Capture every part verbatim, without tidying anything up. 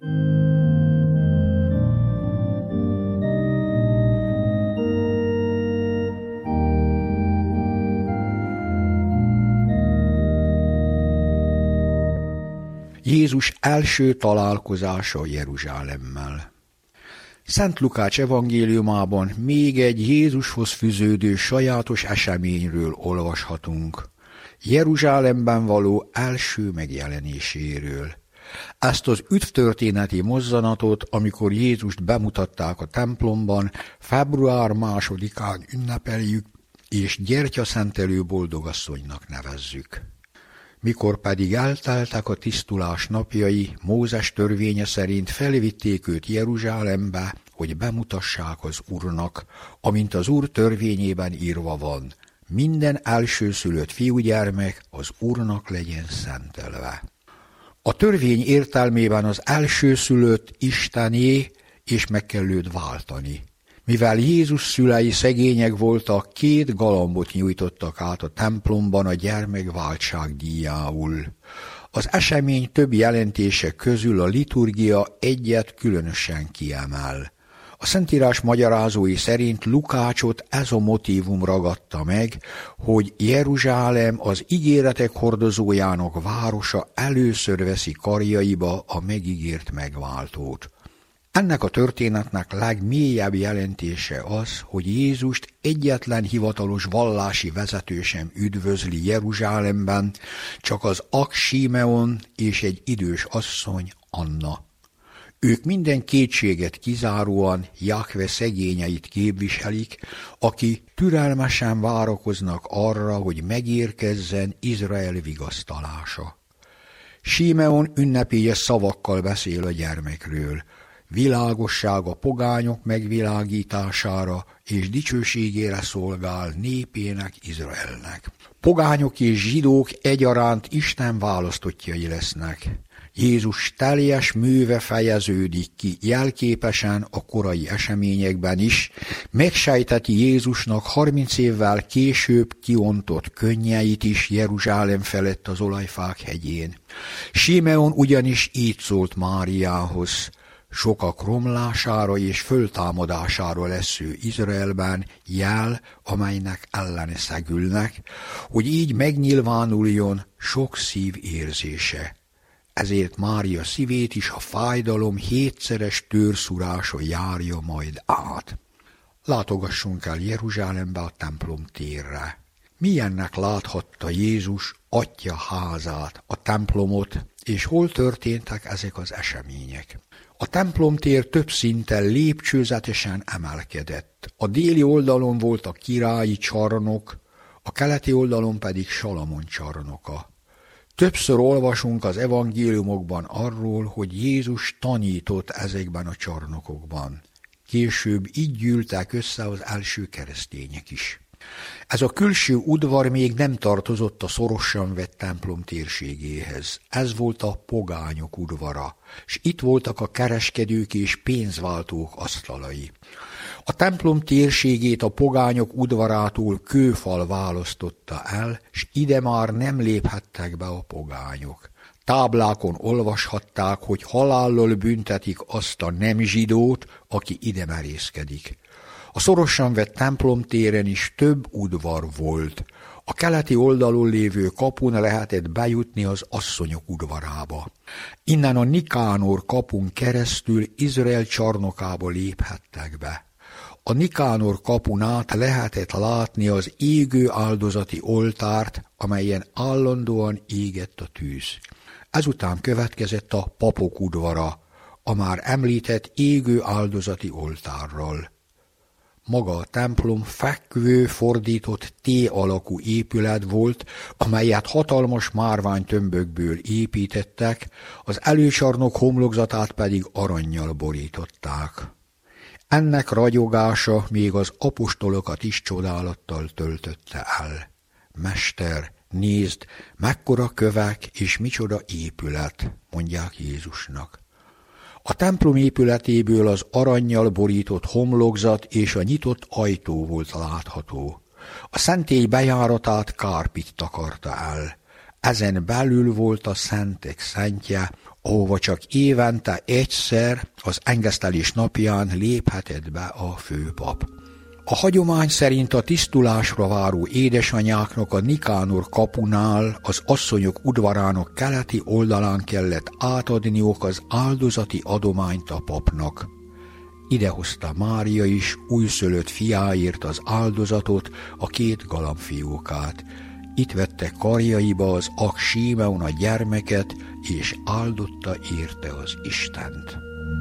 Jézus első találkozása Jeruzsálemmel. Szent Lukács evangéliumában még egy Jézushoz fűződő sajátos eseményről olvashatunk, Jeruzsálemben való első megjelenéséről. Ezt az üdvtörténeti mozzanatot, amikor Jézust bemutatták a templomban, február másodikán ünnepeljük, és gyertyaszentelő boldogasszonynak nevezzük. Mikor pedig elteltek a tisztulás napjai, Mózes törvénye szerint felvitték őt Jeruzsálembe, hogy bemutassák az Úrnak, amint az Úr törvényében írva van, minden elsőszülött fiúgyermek az Úrnak legyen szentelve. A törvény értelmében az elsőszülött Istené, és meg kell őt váltani. Mivel Jézus szülei szegények voltak, két galambot nyújtottak át a templomban a gyermekváltság díjául. Az esemény több jelentése közül a liturgia egyet különösen kiemel. A Szentírás magyarázói szerint Lukácsot ez a motívum ragadta meg, hogy Jeruzsálem az ígéretek hordozójának városa először veszi karjaiba a megígért megváltót. Ennek a történetnek legmélyebb jelentése az, hogy Jézust egyetlen hivatalos vallási vezető sem üdvözli Jeruzsálemben, csak az ag Simeon és egy idős asszony, Anna. Ők minden kétséget kizáróan Jahve szegényeit képviselik, aki türelmesen várakoznak arra, hogy megérkezzen Izrael vigasztalása. Simeon ünnepélyes szavakkal beszél a gyermekről, világosság a pogányok megvilágítására és dicsőségére szolgál népének, Izraelnek. Pogányok és zsidók egyaránt Isten választottjai lesznek. Jézus teljes műve fejeződik ki jelképesen a korai eseményekben is, megsejteti Jézusnak harminc évvel később kiontott könnyeit is Jeruzsálem felett az olajfák hegyén. Simeon ugyanis így szólt Máriához: sokak romlására és föltámadására lesz ő Izraelben jel, amelynek ellene szegülnek, hogy így megnyilvánuljon sok szív érzése. Ezért Mária szívét is a fájdalom hétszeres törszurása járja majd át. Látogassunk el Jeruzsálembe, a templom térre. Milyennek láthatta Jézus Atya házát, a templomot, és hol történtek ezek az események? A templomtér több szinten lépcsőzetesen emelkedett. A déli oldalon volt a királyi csarnok, a keleti oldalon pedig Salamon csarnoka. Többször olvasunk az evangéliumokban arról, hogy Jézus tanított ezekben a csarnokokban. Később így gyűltek össze az első keresztények is. Ez a külső udvar még nem tartozott a szorosan vett templom térségéhez. Ez volt a pogányok udvara, s itt voltak a kereskedők és pénzváltók asztalai. A templom térségét a pogányok udvarától kőfal választotta el, s ide már nem léphettek be a pogányok. Táblákon olvashatták, hogy halállal büntetik azt a nem zsidót, aki ide merészkedik. A szorosan vett templomtéren is több udvar volt. A keleti oldalon lévő kapun lehetett bejutni az asszonyok udvarába. Innen a Nikánor kapun keresztül Izrael csarnokába léphettek be. A Nikánor kapun át lehetett látni az égő áldozati oltárt, amelyen állandóan égett a tűz. Ezután következett a papok udvara, a már említett égő áldozati oltárral. Maga a templom fekvő, fordított T-alakú épület volt, amelyet hatalmas márványtömbökből építettek, az előcsarnok homlokzatát pedig arannyal borították. Ennek ragyogása még az apostolokat is csodálattal töltötte el. Mester, nézd, mekkora kövek és micsoda épület, mondják Jézusnak. A templom épületéből az arannyal borított homlokzat és a nyitott ajtó volt látható. A szentély bejáratát kárpit takarta el. Ezen belül volt a szentek szentje, ahova csak évente egyszer az engesztelés napján léphetett be a főpap. A hagyomány szerint a tisztulásra váró édesanyáknak a Nikánor kapunál az asszonyok udvarának keleti oldalán kellett átadniuk az áldozati adományt a papnak. Idehozta Mária is újszülött fiáért az áldozatot, a két galambfiókát. Itt vette karjaiba az ak Símeon a gyermeket, és áldotta érte az Istent.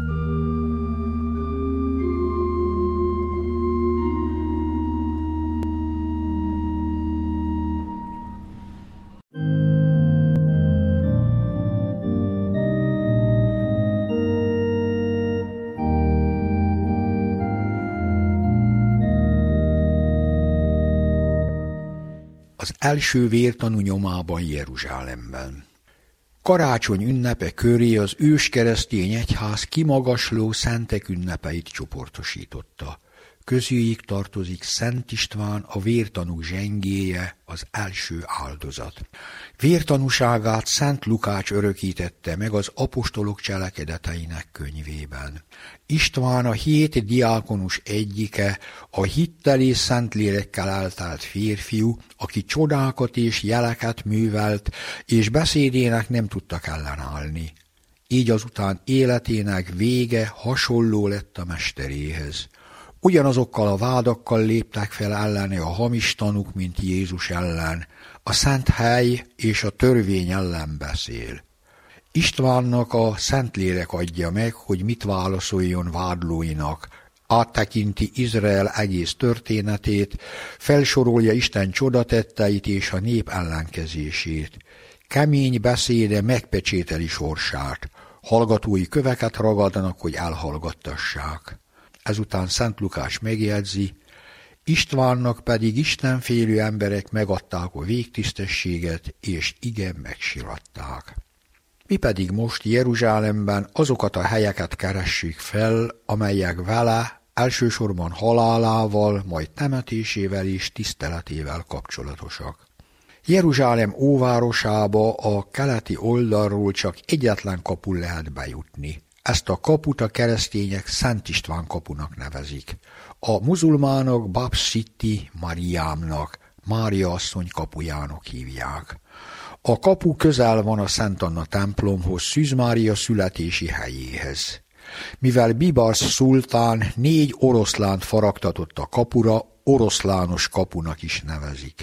Az első vértanú nyomában Jeruzsálemben. Karácsony ünnepe köré az őskeresztény egyház kimagasló szentek ünnepeit csoportosította. Közüljük tartozik Szent István, a vértanúk zsengéje, az első áldozat. Vértanúságát Szent Lukács örökítette meg az apostolok cselekedeteinek könyvében. István a hét diákonus egyike, a hittel és Szentlélekkel eltelt férfiú, aki csodákat és jeleket művelt, és beszédének nem tudtak ellenállni. Így azután életének vége hasonló lett a mesteréhez. Ugyanazokkal a vádakkal léptek fel ellene a hamis tanúk, mint Jézus ellen. A szent hely és a törvény ellen beszél. Istvánnak a Szentlélek adja meg, hogy mit válaszoljon vádlóinak. Áttekinti Izrael egész történetét, felsorolja Isten csodatetteit és a nép ellenkezését. Kemény beszéde megpecsételi sorsát. Hallgatói köveket ragadnak, hogy elhallgattassák. Ezután Szent Lukács megjegyzi, Istvánnak pedig istenfélő emberek megadták a végtisztességet, és igen megsiratták. Mi pedig most Jeruzsálemben azokat a helyeket keressük fel, amelyek vele elsősorban halálával, majd temetésével és tiszteletével kapcsolatosak. Jeruzsálem óvárosába a keleti oldalról csak egyetlen kapun lehet bejutni. Ezt a kaput a keresztények Szent István kapunak nevezik. A muzulmánok Bab Szitti Mariámnak, Mária asszony kapujának hívják. A kapu közel van a Szent Anna templomhoz, Szűz Mária születési helyéhez. Mivel Bibarsz szultán négy oroszlánt faragtatott a kapura, oroszlános kapunak is nevezik.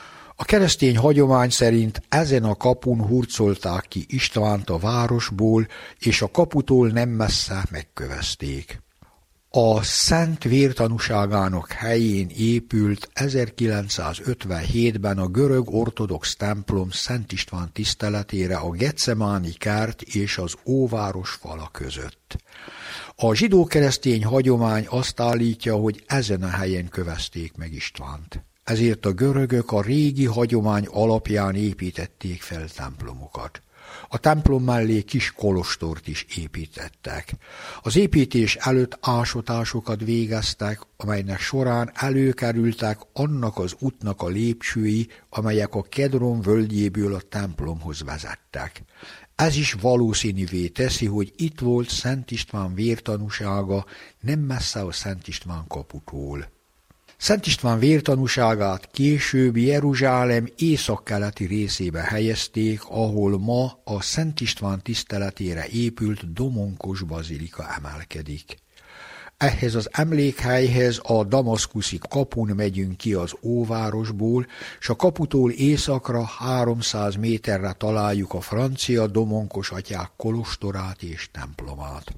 A keresztény hagyomány szerint ezen a kapun hurcolták ki Istvánt a városból, és a kaputól nem messze megkövezték. A szent vértanúságának helyén épült ezerkilencszázötvenhétben a görög ortodox templom Szent István tiszteletére a Getsemáni kert és az óváros fala között. A zsidó-keresztény hagyomány azt állítja, hogy ezen a helyen kövezték meg Istvánt. Ezért a görögök a régi hagyomány alapján építették fel templomokat. A templom mellé kis kolostort is építettek. Az építés előtt ásatásokat végeztek, amelynek során előkerültek annak az útnak a lépcsői, amelyek a Kedron völgyéből a templomhoz vezettek. Ez is valószínűvé teszi, hogy itt volt Szent István vértanúsága, nem messze a Szent István kaputól. Szent István vértanúságát később Jeruzsálem északkeleti részébe helyezték, ahol ma a Szent István tiszteletére épült Domonkos bazilika emelkedik. Ehhez az emlékhelyhez a damaszkuszi kapun megyünk ki az óvárosból, s a kaputól északra háromszáz méterre találjuk a francia Domonkos atyák kolostorát és templomát.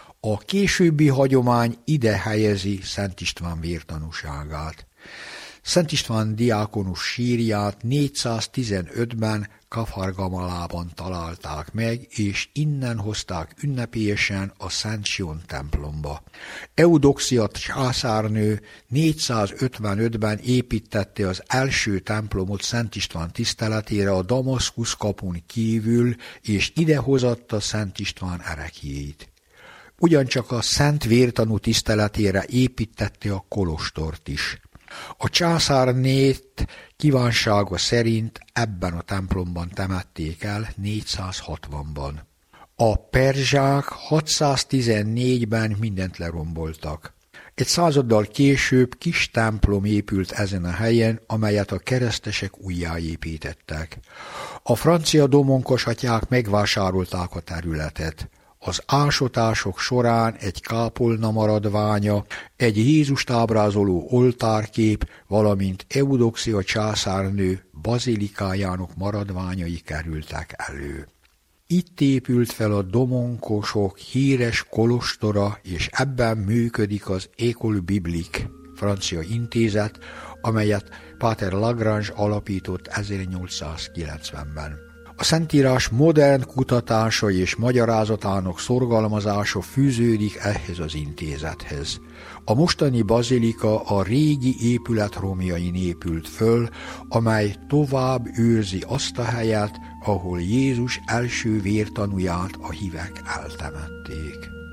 A későbbi hagyomány ide helyezi Szent István vértanúságát. Szent István diákonus sírját négyszáztizenötben Kafar-Gamalában találták meg, és innen hozták ünnepélyesen a Szent Sion templomba. Eudoxia császárnő négyszázötvenötben építette az első templomot Szent István tiszteletére a Damaszkusz kapun kívül, és idehozatta Szent István ereklyét. Ugyancsak a Szent Vértanú tiszteletére építette a kolostort is. A császárnét kívánsága szerint ebben a templomban temették el négyszázhatvanban. A perzsák hatszáztizennégyben mindent leromboltak. Egy századdal később kis templom épült ezen a helyen, amelyet a keresztesek újjáépítettek. A francia domonkosatyák megvásárolták a területet. Az ásatások során egy kápolna maradványa, egy Jézust ábrázoló oltárkép, valamint Eudoxia császárnő bazilikájának maradványai kerültek elő. Itt épült fel a domonkosok híres kolostora, és ebben működik az École Biblique, francia intézet, amelyet Páter Lagrange alapított ezernyolcszázkilencvenben. A Szentírás modern kutatása és magyarázatának szorgalmazása fűződik ehhez az intézethez. A mostani bazilika a régi épület romjain épült föl, amely tovább őrzi azt a helyet, ahol Jézus első vértanúját a hívek eltemették.